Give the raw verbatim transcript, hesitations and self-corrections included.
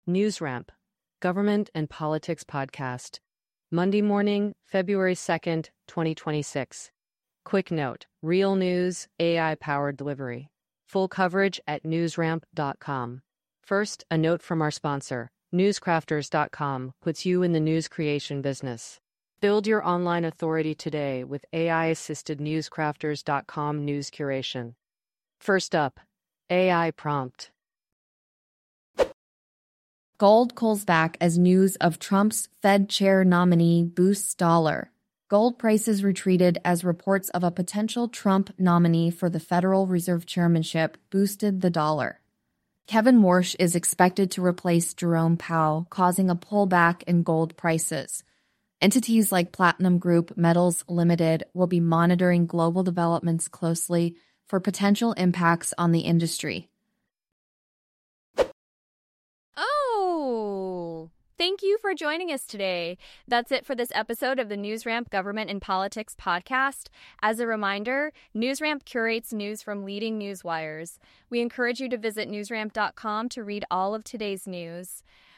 NewsRamp, Government and Politics Podcast. Monday morning, February second, twenty twenty-six. Quick note, real news, A I-powered delivery. Full coverage at newsramp dot com. First, a note from our sponsor. newscrafters dot com puts you in the news creation business. Build your online authority today with A I-assisted newscrafters dot com news curation. First up, A I prompt. Gold pulls back as news of Trump's Fed chair nominee boosts dollar. Gold prices retreated as reports of a potential Trump nominee for the Federal Reserve chairmanship boosted the dollar. Kevin Warsh is expected to replace Jerome Powell, causing a pullback in gold prices. Entities like Platinum Group Metals Limited will be monitoring global developments closely for potential impacts on the industry. Oh, thank you for joining us today. That's it for this episode of the NewsRamp Government and Politics Podcast. As a reminder, NewsRamp curates news from leading news wires. We encourage you to visit newsramp dot com to read all of today's news.